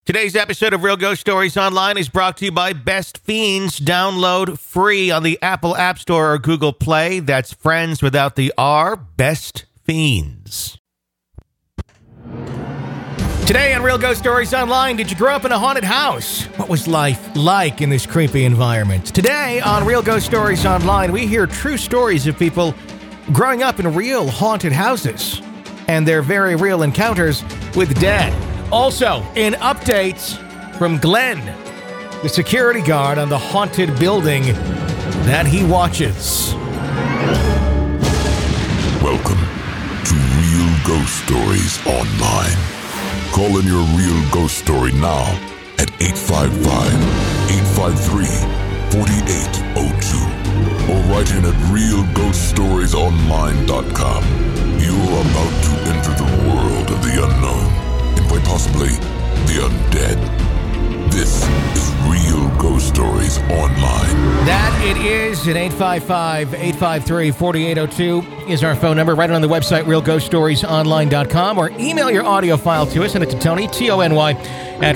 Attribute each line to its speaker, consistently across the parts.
Speaker 1: Today's episode of Real Ghost Stories Online is brought to you by Best Fiends. Download free on the Apple App Store or Google Play. That's friends without the R, Best Fiends. Today on Real Ghost Stories Online, did you grow up in a haunted house? What was life like in this creepy environment? Today on Real Ghost Stories Online, we hear true stories of people growing up in real haunted houses and their very real encounters with dead. Also, in updates from Glenn, the security guard on the haunted building that he watches.
Speaker 2: Welcome to Real Ghost Stories Online. Call in your real ghost story now at 855-853-4802 or write in at realghoststoriesonline.com. You're about to enter the world of the unknown. Quite possibly the undead. This is Real Ghost Stories Online.
Speaker 1: That it is at 855-853-4802 is our phone number. Write it on the website, realghoststoriesonline.com, or email your audio file to us. Send it to Tony, Tony, at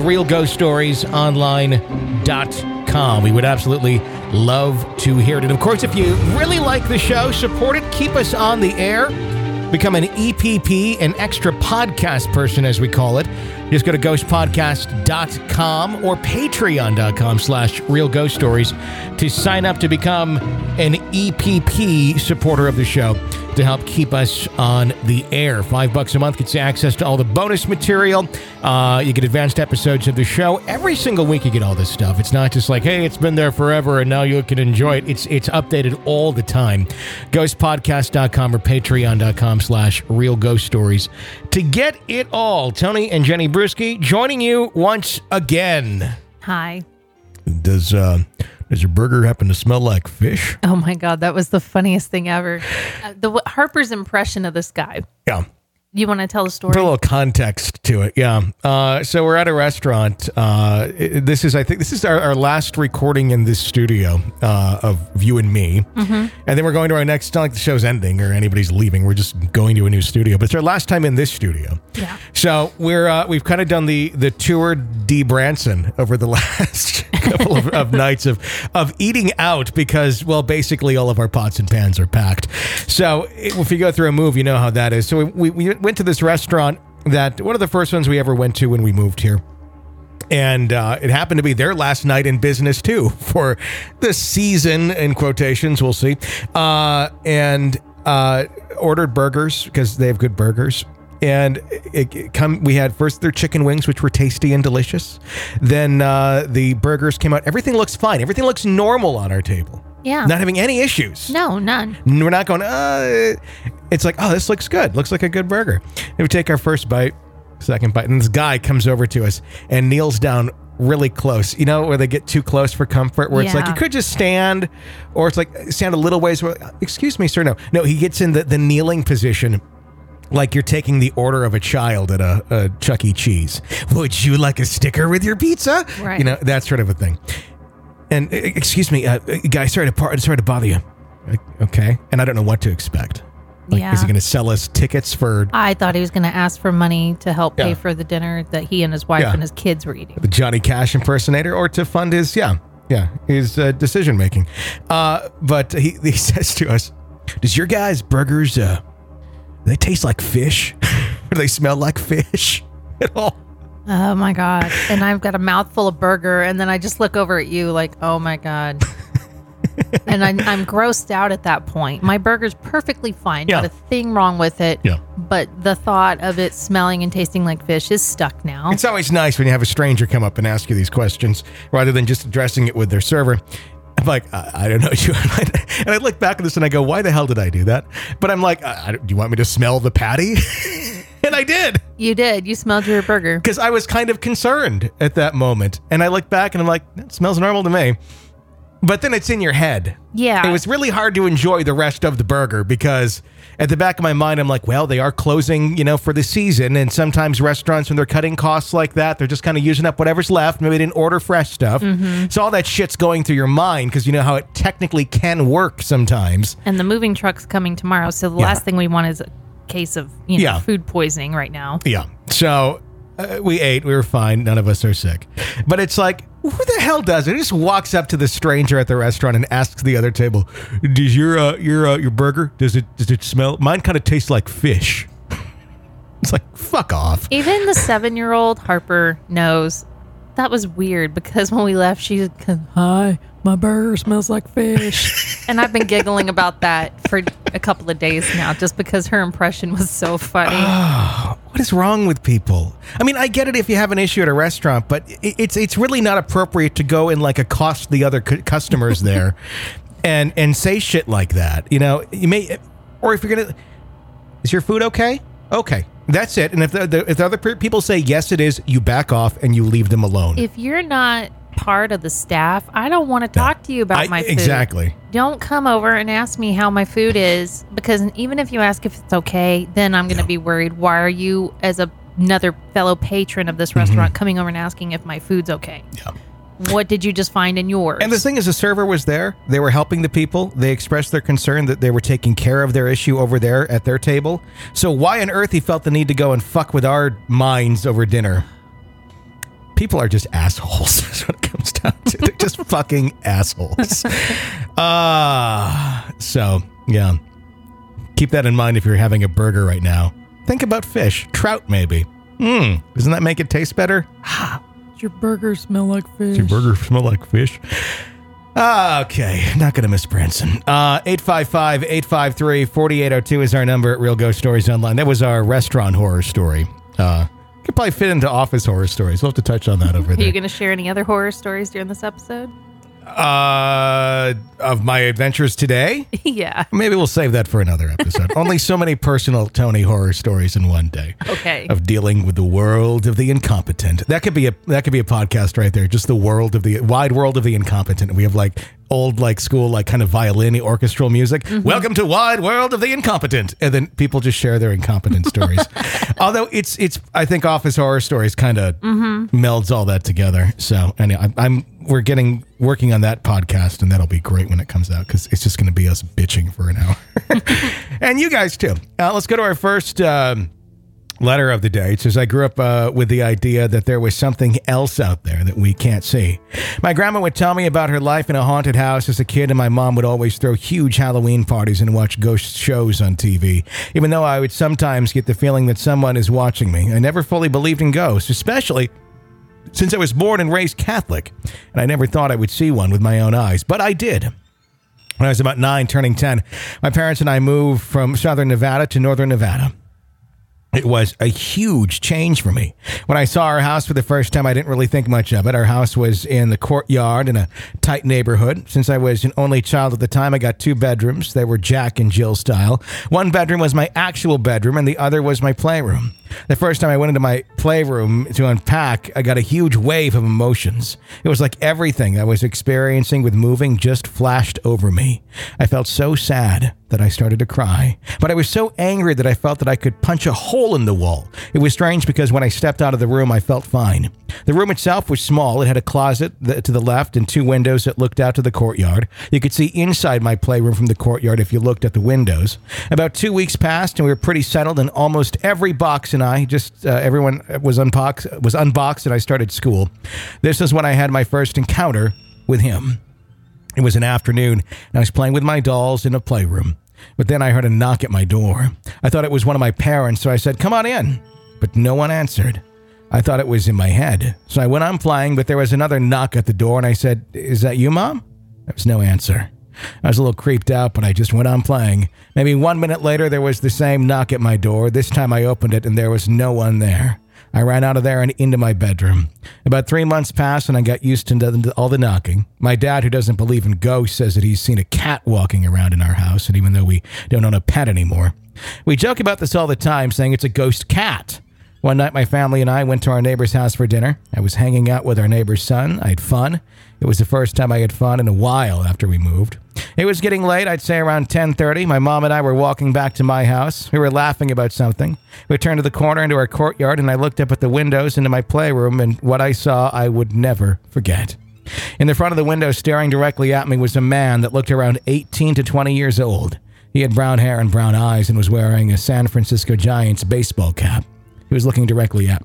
Speaker 1: realghoststoriesonline.com. We would absolutely love to hear it. And of course, if you really like the show, support it, keep us on the air. Become an EPP, an extra podcast person, as we call it. Just go to ghostpodcast.com or patreon.com/realghoststories to sign up to become an EPP supporter of the show to help keep us on the air. $5 a month gets you access to all the bonus material. You get advanced episodes of the show. Every single week you get all this stuff. It's not just like, hey, it's been there forever and now you can enjoy it. It's updated all the time. Ghostpodcast.com or patreon.com/realghoststories to get it all. Tony and Jenny Brewski joining you once again.
Speaker 3: Hi.
Speaker 1: Does your burger happen to smell like fish?
Speaker 3: Oh my God, that was the funniest thing ever. Harper's impression of this guy.
Speaker 1: Yeah.
Speaker 3: You want to tell the story?
Speaker 1: Put a little context to it, yeah. So we're at a restaurant. This is our last recording in this studio of you and me. Mm-hmm. And then we're going to our next, it's not like the show's ending or anybody's leaving. We're just going to a new studio. But it's our last time in this studio.
Speaker 3: Yeah.
Speaker 1: So we've kind of done the tour de Branson over the last couple of nights of eating out because, well, basically all of our pots and pans are packed. So if you go through a move, you know how that is. So we went to this restaurant that one of the first ones we ever went to when we moved here. And it happened to be their last night in business, too, for the season, in quotations, we'll see. And ordered burgers because they have good burgers. And we had first their chicken wings, which were tasty and delicious. Then the burgers came out. Everything looks fine. Everything looks normal on our table.
Speaker 3: Yeah.
Speaker 1: Not having any issues.
Speaker 3: No, none.
Speaker 1: We're not going, it's like, oh, this looks good. Looks like a good burger. And we take our first bite, second bite, and this guy comes over to us and kneels down really close. You know, where they get too close for comfort, where it's like, you could just stand, or it's like, stand a little ways. Where, excuse me, sir. No, he gets in the kneeling position. Like you're taking the order of a child at a Chuck E. Cheese. Would you like a sticker with your pizza?
Speaker 3: Right.
Speaker 1: You know, that sort of a thing. And excuse me, guy, sorry to bother you. Okay. And I don't know what to expect. Like, is he going to sell us tickets for...
Speaker 3: I thought he was going to ask for money to help pay for the dinner that he and his wife and his kids were eating.
Speaker 1: The Johnny Cash impersonator, or to fund his, his decision making. But he says to us, does your guys' burgers, they taste like fish? Or do they smell like fish at all?
Speaker 3: Oh my God. And I've got a mouthful of burger and then I just look over at you like, oh my God. And I'm grossed out at that point. My burger's perfectly fine. Not a thing wrong with it. Yeah. But the thought of it smelling and tasting like fish is stuck now.
Speaker 1: It's always nice when you have a stranger come up and ask you these questions rather than just addressing it with their server. I'm like, I don't know you. And I look back at this and I go, why the hell did I do that? But I'm like, do you want me to smell the patty? And I did.
Speaker 3: You did. You smelled your burger.
Speaker 1: Because I was kind of concerned at that moment. And I look back and I'm like, that smells normal to me. But then it's in your head.
Speaker 3: Yeah.
Speaker 1: It was really hard to enjoy the rest of the burger because at the back of my mind, I'm like, well, they are closing, for the season. And sometimes restaurants, when they're cutting costs like that, they're just kind of using up whatever's left. Maybe they didn't order fresh stuff. Mm-hmm. So all that shit's going through your mind because you know how it technically can work sometimes.
Speaker 3: And the moving truck's coming tomorrow. So the last thing we want is a case of, food poisoning right now.
Speaker 1: Yeah. So We ate. We were fine. None of us are sick. But it's like, who the hell does it? He just walks up to the stranger at the restaurant and asks the other table, "Does your burger, does it smell? Mine kind of tastes like fish." It's like, fuck off.
Speaker 3: Even the 7-year-old Harper knows that was weird because when we left, she's like, "Hi, my burger smells like fish." And I've been giggling about that for a couple of days now just because her impression was so funny.
Speaker 1: What is wrong with people? I mean, I get it if you have an issue at a restaurant, but it's really not appropriate to go and like accost the other customers there and say shit like that. You know, you may, or if you're going to, is your food okay? Okay. That's it. And if the other people say, yes, it is, you back off and you leave them alone.
Speaker 3: If you're not part of the staff, I don't want to talk to you about my food.
Speaker 1: Exactly.
Speaker 3: Don't come over and ask me how my food is, because even if you ask if it's okay, then I'm going to be worried. Why are you, as another fellow patron of this restaurant, coming over and asking if my food's okay?
Speaker 1: Yeah.
Speaker 3: What did you just find in yours?
Speaker 1: And the thing is, the server was there. They were helping the people. They expressed their concern that they were taking care of their issue over there at their table. So why on earth he felt the need to go and fuck with our minds over dinner? People are just assholes. That's what it comes down to. They're just fucking assholes. So, yeah. Keep that in mind if you're having a burger right now. Think about fish. Trout, maybe. Doesn't that make it taste better?
Speaker 3: Your burger smell like fish.
Speaker 1: Does your burger smell like fish? Okay, not going to miss Branson. 855-853-4802 is our number at Real Ghost Stories Online. That was our restaurant horror story. Could probably fit into office horror stories. We'll have to touch on that over there.
Speaker 3: Are you going to share any other horror stories during this episode?
Speaker 1: Of my adventures today?
Speaker 3: Yeah.
Speaker 1: Maybe we'll save that for another episode. Only so many personal Tony horror stories in one day.
Speaker 3: Okay.
Speaker 1: Of dealing with the world of the incompetent. That could be a podcast right there. Just the wide world of the incompetent. We have like old school kind of violin orchestral music. Welcome to Wide World of the Incompetent. And then people just share their incompetent stories. Although it's I think Office Horror Stories kind of melds all that together. So anyway, we're working on that podcast, and that'll be great when it comes out because it's just going to be us bitching for an hour. And you guys too. Let's go to our first letter of the day. It says, I grew up with the idea that there was something else out there that we can't see. My grandma would tell me about her life in a haunted house as a kid, and my mom would always throw huge Halloween parties and watch ghost shows on TV, even though I would sometimes get the feeling that someone is watching me. I never fully believed in ghosts, especially since I was born and raised Catholic, and I never thought I would see one with my own eyes, but I did. When I was about 9, turning 10, my parents and I moved from southern Nevada to northern Nevada. It was a huge change for me. When I saw our house for the first time, I didn't really think much of it. Our house was in the courtyard in a tight neighborhood. Since I was an only child at the time, I got 2 bedrooms. They were Jack and Jill style. One bedroom was my actual bedroom, and the other was my playroom. The first time I went into my playroom to unpack, I got a huge wave of emotions. It was like everything I was experiencing with moving just flashed over me. I felt so sad that I started to cry. But I was so angry that I felt that I could punch a hole in the wall. It was strange because when I stepped out of the room, I felt fine. The room itself was small. It had a closet to the left and 2 windows that looked out to the courtyard. You could see inside my playroom from the courtyard if you looked at the windows. About 2 weeks passed and we were pretty settled, and almost every box and everyone was unboxed and I started school. This is when I had my first encounter with him. It was an afternoon and I was playing with my dolls in a playroom. But then I heard a knock at my door. I thought it was one of my parents, so I said, "Come on in." But no one answered. I thought it was in my head. So I went on playing, but there was another knock at the door, and I said, "Is that you, Mom?" There was no answer. I was a little creeped out, but I just went on playing. Maybe 1 minute later, there was the same knock at my door. This time I opened it, and there was no one there. I ran out of there and into my bedroom. About 3 months passed, and I got used to all the knocking. My dad, who doesn't believe in ghosts, says that he's seen a cat walking around in our house, and even though we don't own a pet anymore. We joke about this all the time, saying it's a ghost cat. One night, my family and I went to our neighbor's house for dinner. I was hanging out with our neighbor's son. I had fun. It was the first time I had fun in a while after we moved. It was getting late, I'd say around 10:30. My mom and I were walking back to my house. We were laughing about something. We turned to the corner into our courtyard, and I looked up at the windows into my playroom, and what I saw I would never forget. In the front of the window, staring directly at me, was a man that looked around 18 to 20 years old. He had brown hair and brown eyes and was wearing a San Francisco Giants baseball cap. He was looking directly at me.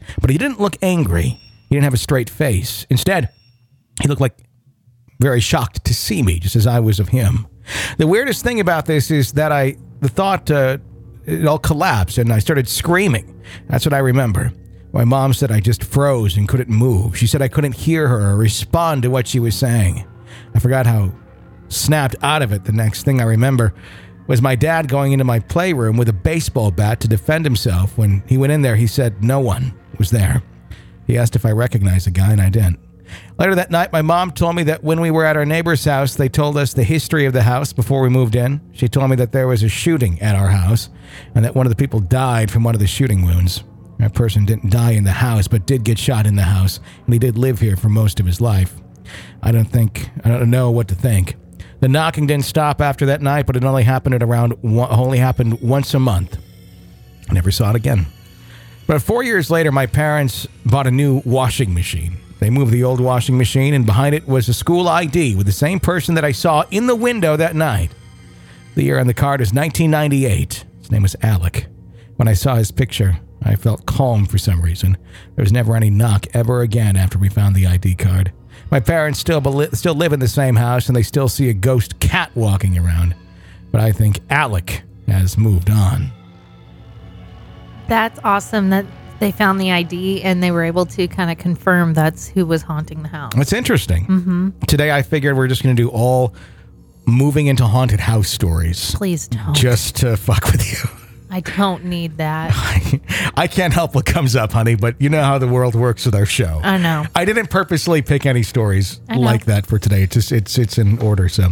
Speaker 1: But he didn't look angry. He didn't have a straight face. Instead, he looked like very shocked to see me, just as I was of him. The weirdest thing about this is that the thought it all collapsed and I started screaming. That's what I remember. My mom said I just froze and couldn't move. She said I couldn't hear her or respond to what she was saying. I forgot how snapped out of it. The next thing I remember was my dad going into my playroom with a baseball bat to defend himself. When he went in there, he said no one was there. He asked if I recognized the guy, and I didn't. Later that night, my mom told me that when we were at our neighbor's house, they told us the history of the house before we moved in. She told me that there was a shooting at our house and that one of the people died from one of the shooting wounds. That person didn't die in the house, but did get shot in the house, and he did live here for most of his life. I don't know what to think. The knocking didn't stop after that night, but it only happened once a month. I never saw it again. But 4 years later, my parents bought a new washing machine. They moved the old washing machine, and behind it was a school ID with the same person that I saw in the window that night. The year on the card is 1998. His name was Alec. When I saw his picture, I felt calm for some reason. There was never any knock ever again after we found the ID card. My parents still live in the same house, and they still see a ghost cat walking around. But I think Alec has moved on.
Speaker 3: That's awesome that they found the ID and they were able to kind of confirm that's who was haunting the house.
Speaker 1: That's interesting. Mm-hmm. Today I figured we're just going to do all moving into haunted house stories.
Speaker 3: Please don't.
Speaker 1: Just to fuck with you.
Speaker 3: I don't need that.
Speaker 1: I can't help what comes up, honey, but you know how the world works with our show.
Speaker 3: I know.
Speaker 1: I didn't purposely pick any stories like that for today. It's in order, so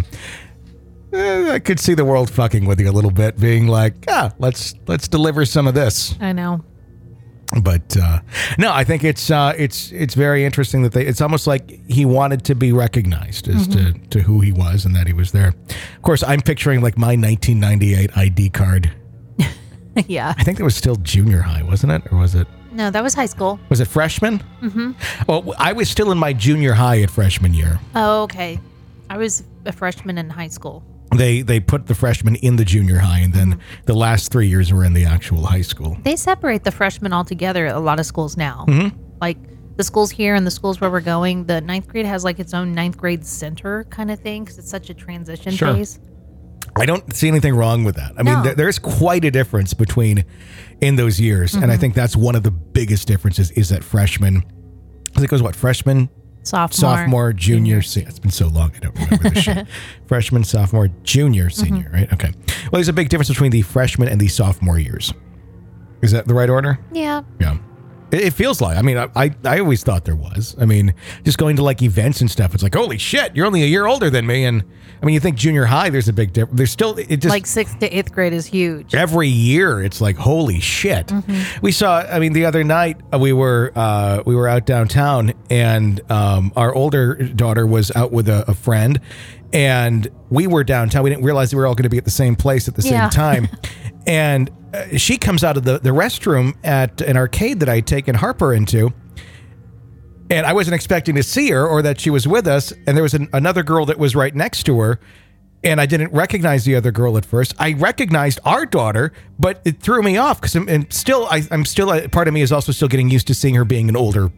Speaker 1: I could see the world fucking with you a little bit, being like, let's deliver some of this.
Speaker 3: I know.
Speaker 1: But no, I think it's very interesting that it's almost like he wanted to be recognized as to who he was and that he was there. Of course, I'm picturing like my 1998 ID card.
Speaker 3: Yeah.
Speaker 1: I think that was still junior high, wasn't it? Or was it?
Speaker 3: No, that was high school.
Speaker 1: Was it freshman? Mm-hmm. Well, I was still in my junior high at freshman year.
Speaker 3: Oh, okay. I was a freshman in high school.
Speaker 1: They put the freshmen in the junior high, and then the last 3 years were in the actual high school.
Speaker 3: They separate the freshmen altogether at a lot of schools now. Mm-hmm. Like the schools here and the schools where we're going, the ninth grade has like its own ninth grade center kind of thing because it's such a transition phase.
Speaker 1: I don't see anything wrong with that. I mean, there's quite a difference in those years, and I think that's one of the biggest differences is that freshman, I think it was what, freshman? Sophomore, junior, senior. It's been so long, I don't remember this shit. Freshman, sophomore, junior, senior, right? Okay. Well, there's a big difference between the freshman and the sophomore years. Is that the right order?
Speaker 3: Yeah.
Speaker 1: Yeah. It feels like. I mean, I always thought there was. I mean, just going to like events and stuff, it's like, holy shit, you're only a year older than me. And I mean, you think junior high, there's a big difference. There's still, it just.
Speaker 3: Like 6th to 8th grade is huge.
Speaker 1: Every year, it's like, holy shit. Mm-hmm. We saw, I mean, the other night, we were out downtown and our older daughter was out with a friend and we were downtown. We didn't realize we were all going to be at the same place at the same time. And she comes out of the restroom at an arcade that I had taken Harper into. And I wasn't expecting to see her or that she was with us. And there was another girl that was right next to her. And I didn't recognize the other girl at first. I recognized our daughter, but it threw me off because I'm still part of me is also still getting used to seeing her being an older,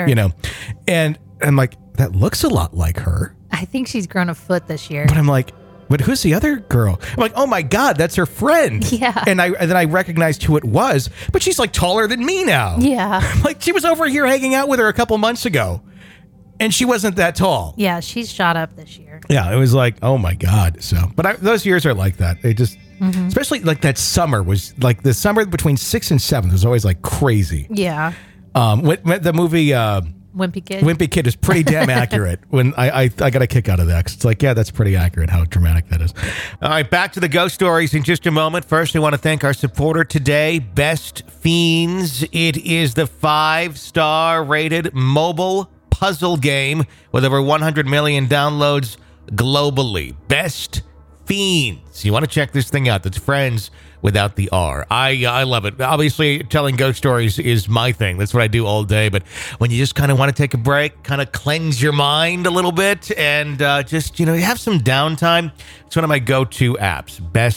Speaker 1: and I'm like, that looks a lot like her.
Speaker 3: I think she's grown a foot this year.
Speaker 1: But I'm like, but who's the other girl? I'm like, oh my God, that's her friend.
Speaker 3: Yeah.
Speaker 1: And then I recognized who it was, but she's like taller than me now.
Speaker 3: Yeah.
Speaker 1: I'm like, she was over here hanging out with her a couple months ago. And she wasn't that tall.
Speaker 3: Yeah, she's shot up this year.
Speaker 1: Yeah, it was like, oh my God. So, but those years are like that. They just, especially like that summer was like the summer between 6th and 7th was always like crazy.
Speaker 3: Yeah.
Speaker 1: The movie Wimpy Kid is pretty damn accurate. When I got a kick out of that. 'Cause it's like, yeah, that's pretty accurate how dramatic that is. All right, back to the ghost stories in just a moment. First, we want to thank our supporter today, Best Fiends. It is the 5-star rated mobile puzzle game with over 100 million downloads globally. Best Fiends. You want to check this thing out. That's friends without the R. I love it. Obviously, telling ghost stories is my thing. That's what I do all day. But when you just kind of want to take a break, kind of cleanse your mind a little bit, and just, have some downtime, it's one of my go-to apps, Best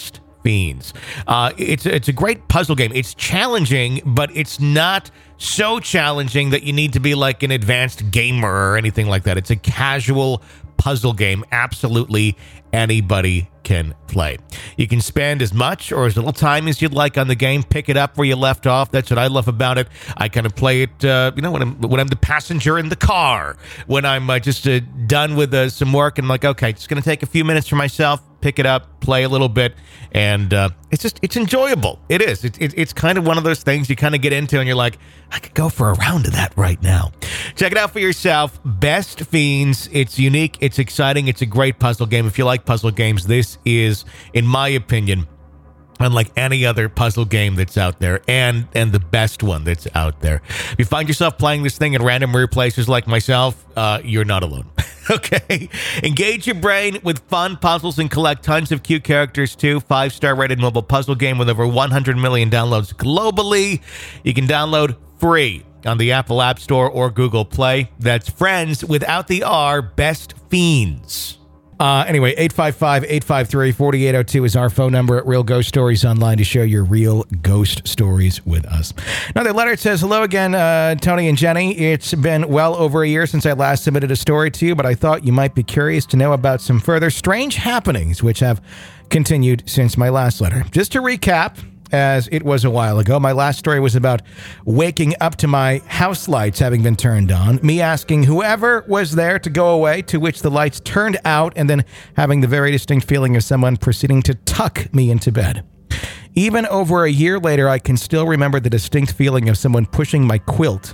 Speaker 1: Fiends. It's a great puzzle game. It's challenging, but it's not so challenging that you need to be like an advanced gamer or anything like that. It's a casual puzzle game. Absolutely anybody can play. You can spend as much or as little time as you'd like on the game. Pick it up where you left off. That's what I love about it. I kind of play it, when I'm the passenger in the car, when I'm just done with some work and I'm like, okay, it's going to take a few minutes for myself. Pick it up, play a little bit, and it's enjoyable. It is. It's kind of one of those things you kind of get into and you're like, I could go for a round of that right now. Check it out for yourself. Best Fiends. It's unique. It's exciting. It's a great puzzle game. If you like puzzle games, this is, in my opinion, unlike any other puzzle game that's out there, and the best one that's out there. If you find yourself playing this thing in random weird places like myself, you're not alone. Okay? Engage your brain with fun puzzles and collect tons of cute characters too. 5-star rated mobile puzzle game with over 100 million downloads globally. You can download free on the Apple App Store or Google Play. That's Friends without the R, Best Fiends. Anyway, 855-853-4802 is our phone number at Real Ghost Stories Online to share your real ghost stories with us. Another letter says, hello again, Tony and Jenny. It's been well over a year since I last submitted a story to you, but I thought you might be curious to know about some further strange happenings which have continued since my last letter. Just to recap, as it was a while ago, my last story was about waking up to my house lights having been turned on, me asking whoever was there to go away, to which the lights turned out, and then having the very distinct feeling of someone proceeding to tuck me into bed. Even over a year later, I can still remember the distinct feeling of someone pushing my quilt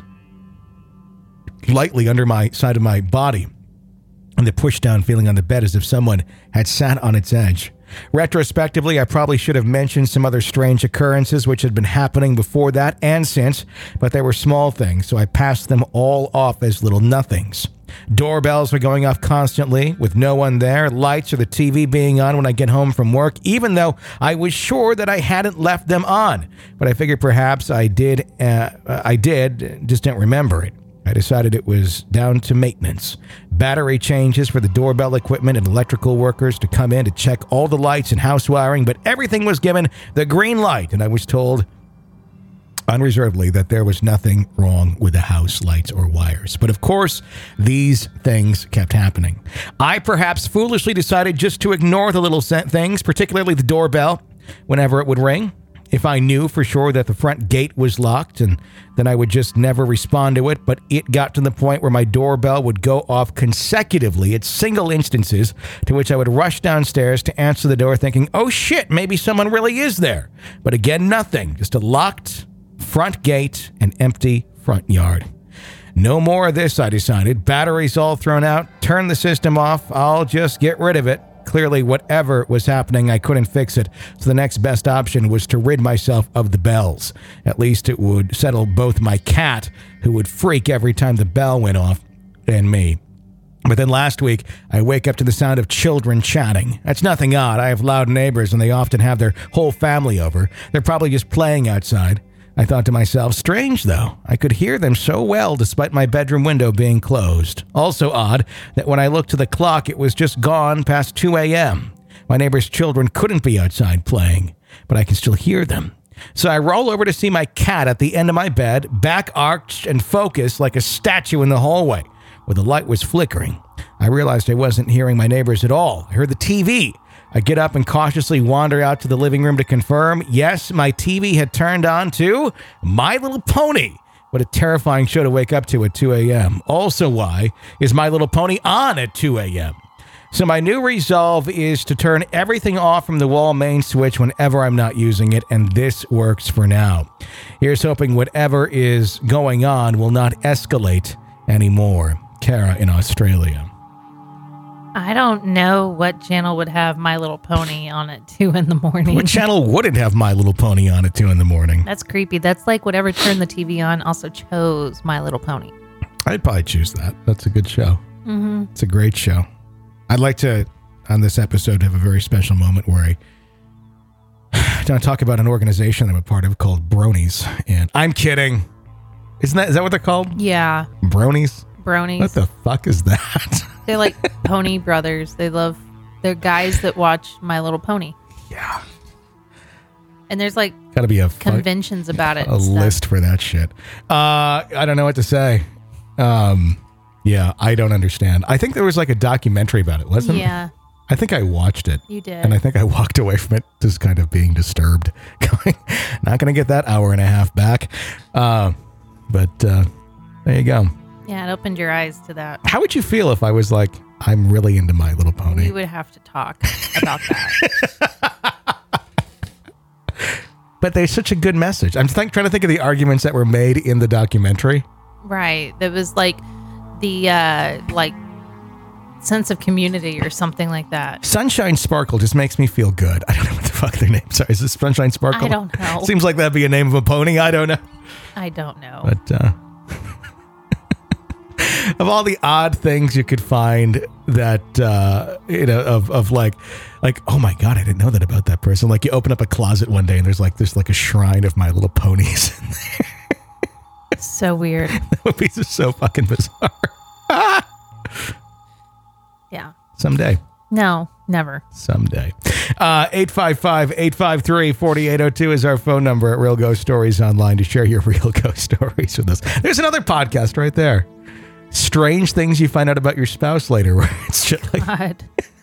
Speaker 1: lightly under my side of my body, and the push-down feeling on the bed as if someone had sat on its edge. Retrospectively, I probably should have mentioned some other strange occurrences which had been happening before that and since, but they were small things, so I passed them all off as little nothings. Doorbells were going off constantly with no one there, lights or the TV being on when I get home from work, even though I was sure that I hadn't left them on. But I figured perhaps I did, just didn't remember it. I decided it was down to maintenance. Battery changes for the doorbell equipment and electrical workers to come in to check all the lights and house wiring, but everything was given the green light, and I was told unreservedly that there was nothing wrong with the house lights or wires. But of course, these things kept happening. I perhaps foolishly decided just to ignore the little things, particularly the doorbell, whenever it would ring. If I knew for sure that the front gate was locked, and then I would just never respond to it, but it got to the point where my doorbell would go off consecutively at single instances, to which I would rush downstairs to answer the door thinking, oh shit, maybe someone really is there. But again, nothing, just a locked front gate and empty front yard. No more of this, I decided. Batteries all thrown out, turn the system off, I'll just get rid of it. Clearly, whatever was happening, I couldn't fix it, so the next best option was to rid myself of the bells. At least it would settle both my cat, who would freak every time the bell went off, and me. But then last week, I wake up to the sound of children chatting. That's nothing odd. I have loud neighbors, and they often have their whole family over. They're probably just playing outside. I thought to myself, strange though, I could hear them so well despite my bedroom window being closed. Also odd that when I looked to the clock, it was just gone past 2 a.m. My neighbor's children couldn't be outside playing, but I can still hear them. So I roll over to see my cat at the end of my bed, back arched and focused like a statue in the hallway, where the light was flickering. I realized I wasn't hearing my neighbors at all. I heard the TV. I get up and cautiously wander out to the living room to confirm, yes, my TV had turned on to My Little Pony. What a terrifying show to wake up to at 2 a.m. Also, why is My Little Pony on at 2 a.m.? So my new resolve is to turn everything off from the wall main switch whenever I'm not using it, and this works for now. Here's hoping whatever is going on will not escalate anymore. Kara in Australia.
Speaker 3: I don't know what channel would have My Little Pony on at 2 in the morning.
Speaker 1: What channel wouldn't have My Little Pony on at 2 in the morning?
Speaker 3: That's creepy. That's like whatever turned the TV on also chose My Little Pony.
Speaker 1: I'd probably choose that. That's a good show.
Speaker 3: Mm-hmm.
Speaker 1: It's a great show. I'd like to, on this episode, have a very special moment where I don't talk about an organization I'm a part of called Bronies. And I'm kidding. Is that what they're called?
Speaker 3: Yeah.
Speaker 1: Bronies?
Speaker 3: Bronies.
Speaker 1: What the fuck is that?
Speaker 3: They're like Pony Brothers. They're guys that watch My Little Pony.
Speaker 1: Yeah.
Speaker 3: And there's like
Speaker 1: Gotta be a
Speaker 3: conventions about it.
Speaker 1: A list for that shit. I don't know what to say. Yeah, I don't understand. I think there was like a documentary about it, wasn't it?
Speaker 3: Yeah.
Speaker 1: I think I watched it.
Speaker 3: You did.
Speaker 1: And I think I walked away from it just kind of being disturbed. Going, not going to get that hour and a half back. But there you go.
Speaker 3: Yeah, it opened your eyes to that.
Speaker 1: How would you feel if I was like, I'm really into My Little Pony?
Speaker 3: We would have to talk about that.
Speaker 1: But there's such a good message. I'm trying to think of the arguments that were made in the documentary.
Speaker 3: Right. There was like the sense of community or something like that.
Speaker 1: Sunshine Sparkle just makes me feel good. I don't know what the fuck their names are. Is this Sunshine Sparkle?
Speaker 3: I don't know.
Speaker 1: Seems like that'd be a name of a pony. I don't know.
Speaker 3: I don't know.
Speaker 1: But of all the odd things you could find that of like oh my god, I didn't know that about that person. Like you open up a closet one day and there's like a shrine of My Little Ponies in there.
Speaker 3: So weird.
Speaker 1: That would be just so fucking bizarre.
Speaker 3: Yeah.
Speaker 1: Someday.
Speaker 3: No, never.
Speaker 1: Someday. 855-853-4802 is our phone number at Real Ghost Stories Online to share your real ghost stories with us. There's another podcast right there. Strange things you find out about your spouse later. Where it's shit like
Speaker 3: God.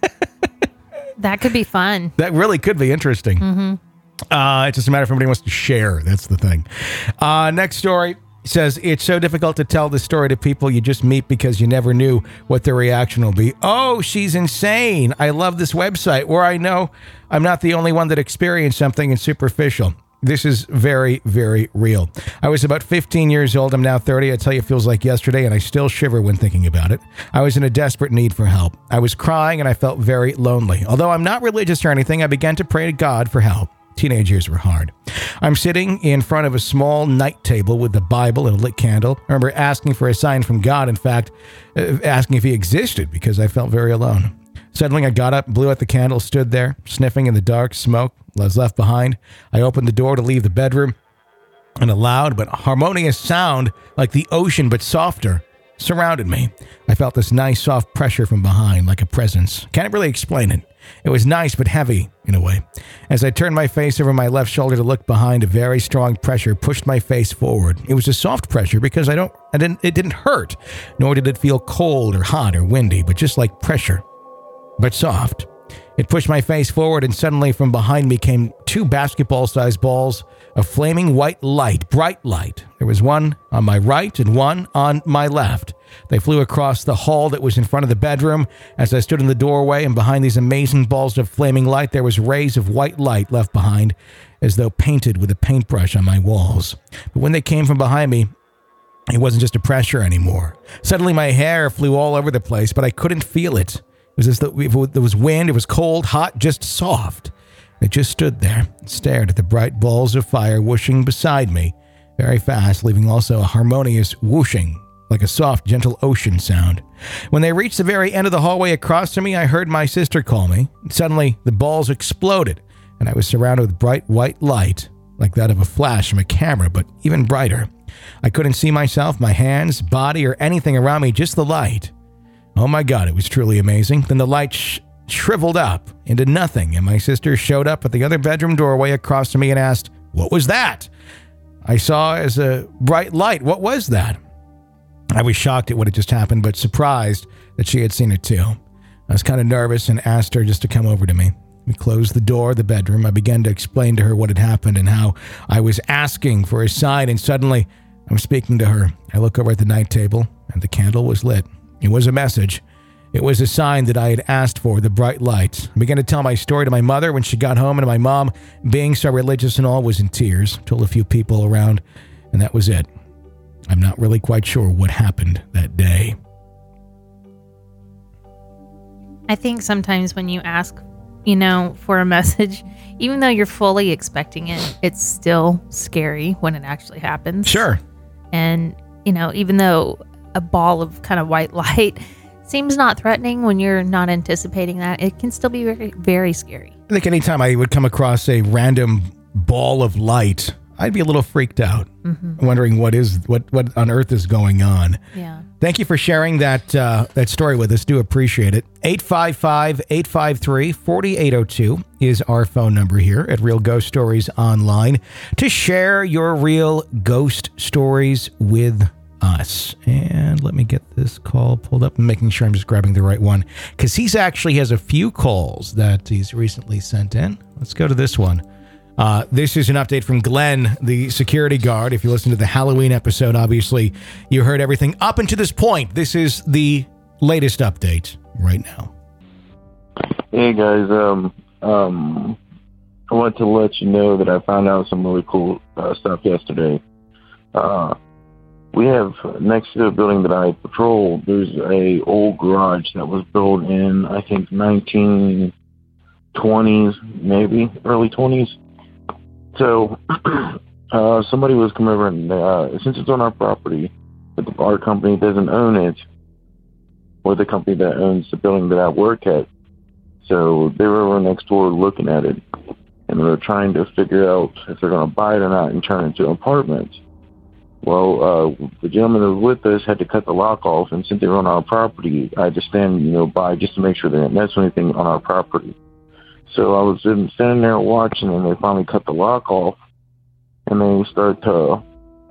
Speaker 3: That could be fun.
Speaker 1: That really could be interesting.
Speaker 3: Mm-hmm.
Speaker 1: It's just a matter if somebody wants to share. That's the thing. Next story says, it's so difficult to tell the story to people you just meet because you never knew what their reaction will be. Oh, she's insane. I love this website where I know I'm not the only one that experienced something superficial. This is very, very real. I was about 15 years old. I'm now 30. I tell you, it feels like yesterday, and I still shiver when thinking about it. I was in a desperate need for help. I was crying, and I felt very lonely. Although I'm not religious or anything, I began to pray to God for help. Teenage years were hard. I'm sitting in front of a small night table with the Bible and a lit candle. I remember asking for a sign from God, in fact, asking if he existed because I felt very alone. Suddenly, I got up, blew out the candle, stood there, sniffing in the dark smoke I was left behind. I opened the door to leave the bedroom, and a loud but harmonious sound, like the ocean but softer, surrounded me. I felt this nice soft pressure from behind, like a presence. Can't really explain it. It was nice but heavy, in a way. As I turned my face over my left shoulder to look behind, a very strong pressure pushed my face forward. It was a soft pressure because it didn't hurt, nor did it feel cold or hot or windy, but just like pressure, but soft. It pushed my face forward, and suddenly from behind me came two basketball-sized balls of flaming white light, bright light. There was one on my right and one on my left. They flew across the hall that was in front of the bedroom. As I stood in the doorway, and behind these amazing balls of flaming light, there was rays of white light left behind, as though painted with a paintbrush on my walls. But when they came from behind me, it wasn't just a pressure anymore. Suddenly my hair flew all over the place, but I couldn't feel it. It was as though there was wind, it was cold, hot, just soft. I just stood there and stared at the bright balls of fire whooshing beside me very fast, leaving also a harmonious whooshing, like a soft, gentle ocean sound. When they reached the very end of the hallway across from me, I heard my sister call me. Suddenly, the balls exploded, and I was surrounded with bright white light, like that of a flash from a camera, but even brighter. I couldn't see myself, my hands, body, or anything around me, just the light. Oh my God, it was truly amazing. Then the light shriveled up into nothing, and my sister showed up at the other bedroom doorway across from me and asked, "What was that?" I saw as a bright light. What was that? I was shocked at what had just happened, but surprised that she had seen it too. I was kind of nervous and asked her just to come over to me. We closed the door of the bedroom. I began to explain to her what had happened and how I was asking for a sign, and suddenly I'm speaking to her. I look over at the night table, and the candle was lit. It was a message. It was a sign that I had asked for, the bright light. I began to tell my story to my mother when she got home, and my mom, being so religious and all, was in tears. Told a few people around, and that was it. I'm not really quite sure what happened that day.
Speaker 3: I think sometimes when you ask, for a message, even though you're fully expecting it, it's still scary when it actually happens.
Speaker 1: Sure.
Speaker 3: And, even though a ball of kind of white light seems not threatening when you're not anticipating that, it can still be very, very scary.
Speaker 1: I think anytime I would come across a random ball of light, I'd be a little freaked out, wondering what on earth is going on.
Speaker 3: Yeah.
Speaker 1: Thank you for sharing that story with us. Do appreciate it. 855-853-4802 is our phone number here at Real Ghost Stories Online to share your real ghost stories with us. And let me get this call pulled up and making sure I'm just grabbing the right one, because he's actually has a few calls that he's recently sent in. Let's go to this one. This is an update from Glenn, the security guard. If you listen to the Halloween episode, obviously you heard everything up until this point. This is the latest update right now.
Speaker 4: Hey guys, I wanted to let you know that I found out some really cool stuff yesterday. We have next to the building that I patrol, there's a old garage that was built in, I think, 1920s, maybe early 20s. So somebody was coming over, and since it's on our property, but our company doesn't own it, or the company that owns the building that I work at. So they were over next door looking at it, and they were trying to figure out if they're going to buy it or not and turn it into apartments. Well, the gentleman that was with us had to cut the lock off, and since they were on our property, I had to stand, by just to make sure they didn't mess with anything on our property. So I was standing there watching, and they finally cut the lock off, and they started to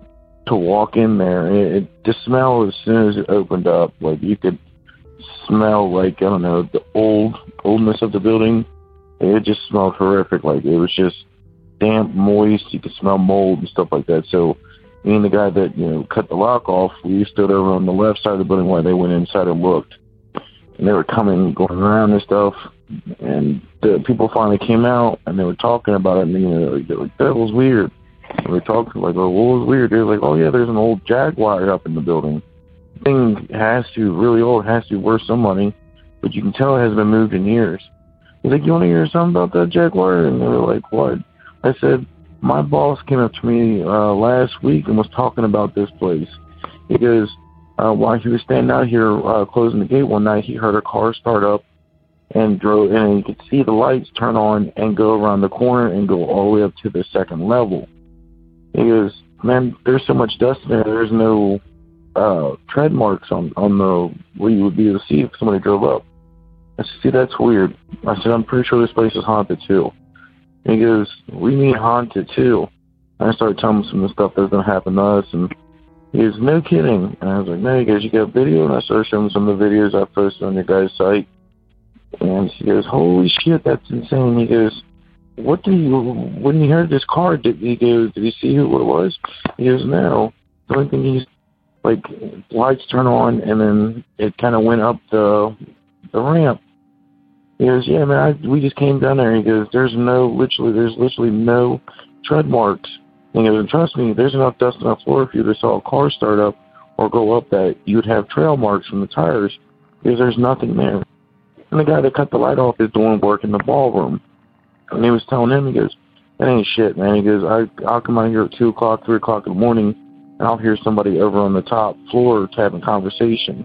Speaker 4: walk in there. The smell, as soon as it opened up, like you could smell, like, I don't know, the oldness of the building. It just smelled horrific. Like, it was just damp, moist. You could smell mold and stuff like that. So me and the guy that, cut the lock off, we stood over on the left side of the building while they went inside and looked. And they were going around and stuff. And the people finally came out, and they were talking about it, and they're like, that was weird. And we were talking, like, oh, what was weird? They were like, oh, yeah, there's an old Jaguar up in the building. The thing has to be really old, has to be worth some money, but you can tell it hasn't been moved in years. He's like, you want to hear something about that Jaguar? And they were like, what? I said, my boss came up to me last week and was talking about this place. He goes, while he was standing out here closing the gate one night, he heard a car start up and drove, and he could see the lights turn on and go around the corner and go all the way up to the second level. He goes, man, there's so much dust in there, there's no tread marks on the where you would be able to see if somebody drove up. I said, see, that's weird. I said, I'm pretty sure this place is haunted too. And he goes, we need haunted too. And I started telling him some of the stuff that's going to happen to us, and he goes, no kidding. And I was like, no. He goes, you got video? And I started showing him some of the videos I posted on your guys' site. And he goes, holy shit, that's insane. He goes, when you heard this car, did he see what it was? He goes, no. The only thing he's, like, lights turn on, and then it kind of went up the ramp. He goes, yeah, man, we just came down there. He goes, there's literally no tread marks. And he goes, and trust me, there's enough dust on the floor if you just saw a car start up or go up that you'd have trail marks from the tires, because there's nothing there. And the guy that cut the light off is doing work in the ballroom. And he was telling him, he goes, that ain't shit, man. He goes, I'll come out here at 2 o'clock, 3 o'clock in the morning, and I'll hear somebody over on the top floor having conversation.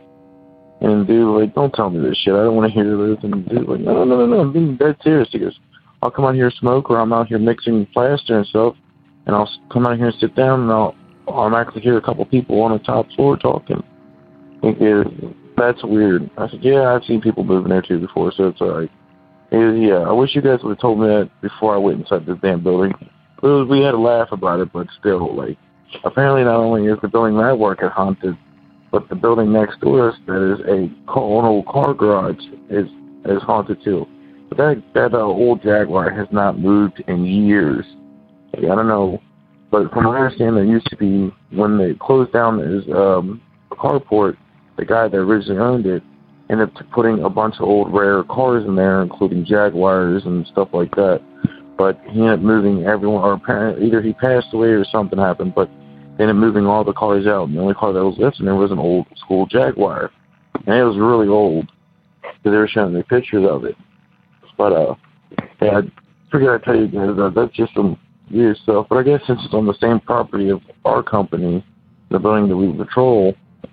Speaker 4: And dude, like, don't tell me this shit. I don't want to hear this. And dude, like, no, I'm being dead serious. He goes, I'll come out here and smoke, or I'm out here mixing plaster and stuff, and I'll come out here and sit down, and I'll actually hear a couple people on the top floor talking. He goes, that's weird. I said, yeah, I've seen people moving there too before, so it's all right. He goes, yeah, I wish you guys would have told me that before I went inside this damn building. We had a laugh about it, but still, like, apparently not only is the building that I work at haunted, but the building next to us that is an old car garage is haunted too. But that old Jaguar has not moved in years. Like, I don't know, but from what I understand, there used to be, when they closed down his carport, the guy that originally owned it ended up putting a bunch of old rare cars in there, including Jaguars and stuff like that. But he ended up moving everyone, or apparently either he passed away or something happened, but they ended up moving all the cars out. And the only car that was left in there was an old school Jaguar. And it was really old, because they were showing me pictures of it. But, yeah, I figured I'd tell you guys that's just some weird stuff. But I guess since it's on the same property of our company, the building that we patrol,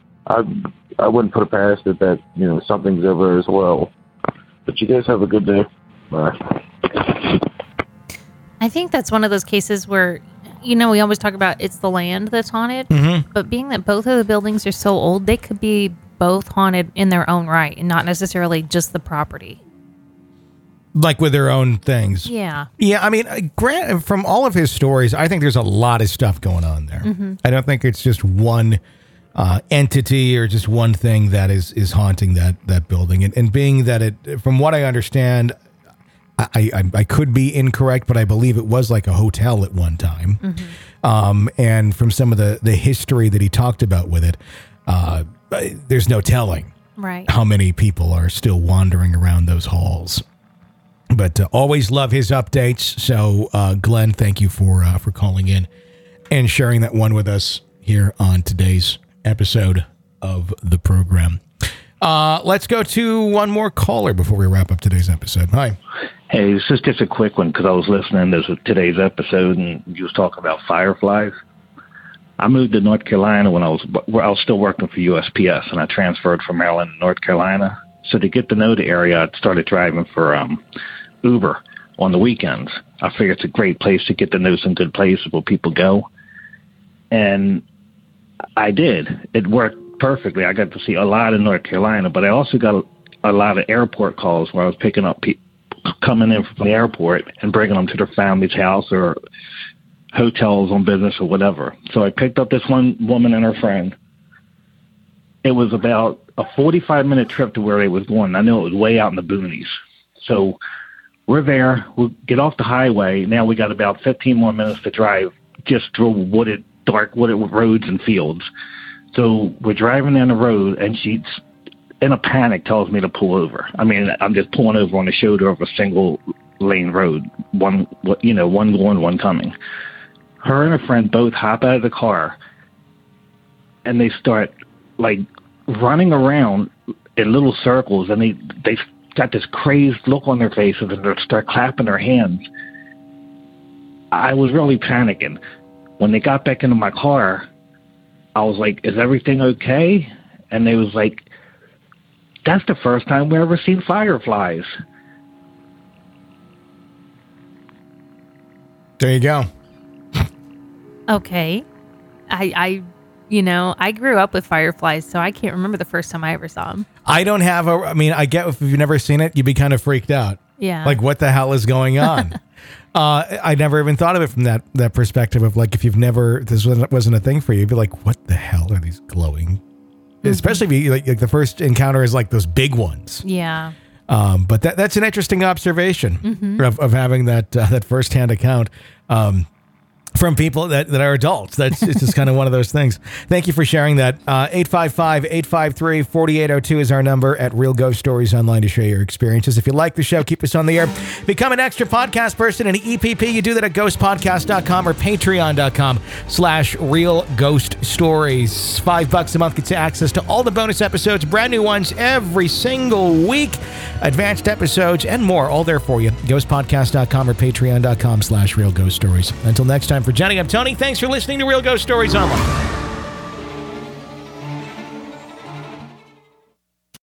Speaker 4: I wouldn't put it past it that, something's over there as well. But you guys have a good day. Bye.
Speaker 3: I think that's one of those cases where we always talk about it's the land that's haunted, but being that both of the buildings are so old, they could be both haunted in their own right and not necessarily just the property.
Speaker 1: Like with their own things.
Speaker 3: Yeah.
Speaker 1: Yeah, I mean, Grant, from all of his stories, I think there's a lot of stuff going on there. I don't think it's just one entity or just one thing that is haunting that building. And being that it, from what I understand, I could be incorrect, but I believe it was like a hotel at one time. And from some of the history that he talked about with it, there's no telling how many people are still wandering around those halls. But always love his updates. So, Glenn, thank you for calling in and sharing that one with us here on today's episode of the program. Let's go to one more caller before we wrap up today's episode. Hi.
Speaker 5: Hey, this is just a quick one because I was listening to today's episode and you was talking about fireflies. I moved to North Carolina when I was still working for USPS, and I transferred from Maryland to North Carolina. So to get to know the area, I started driving for Uber on the weekends. I figured it's a great place to get to know some good places where people go. And I did. It worked perfectly. I got to see a lot in North Carolina, but I also got a lot of airport calls where I was picking up people coming in from the airport and bringing them to their family's house or hotels on business or whatever. So I picked up this one woman and her friend. It was about a 45-minute trip to where they was going. I know it was way out in the boonies. So we're there. We'll get off the highway. Now we got about 15 more minutes to drive just through dark wooded roads and fields. So we're driving down the road, and she's in a panic tells me to pull over. I mean, I'm just pulling over on the shoulder of a single-lane road, one going, one coming. Her and her friend both hop out of the car, and they start, like, running around in little circles, and they got this crazed look on their faces, and they start clapping their hands. I was really panicking. When they got back into my car, I was like, is everything okay? And they was like, that's the first time we ever seen fireflies.
Speaker 1: There you go.
Speaker 3: Okay. I grew up with fireflies, so I can't remember the first time I ever saw them.
Speaker 1: I don't have I get if you've never seen it, you'd be kind of freaked out.
Speaker 3: Yeah.
Speaker 1: Like, what the hell is going on? I never even thought of it from that perspective of, like, if you've never, this wasn't a thing for you, you'd be like, what the hell are these glowing? Especially if you, like the first encounter is like those big ones.
Speaker 3: Yeah.
Speaker 1: But that's an interesting observation of having that firsthand account. From people that are adults. It's just kind of one of those things. Thank you for sharing that. 855-853-4802 is our number at Real Ghost Stories Online to share your experiences. If you like the show, keep us on the air. Become an extra podcast person in EPP. You do that at ghostpodcast.com or patreon.com/Real Ghost Stories. $5 a month gets you access to all the bonus episodes, brand new ones every single week, advanced episodes, and more. All there for you. Ghostpodcast.com or patreon.com/Real Ghost Stories. Until next time, for Johnny, I'm Tony. Thanks for listening to Real Ghost Stories Online.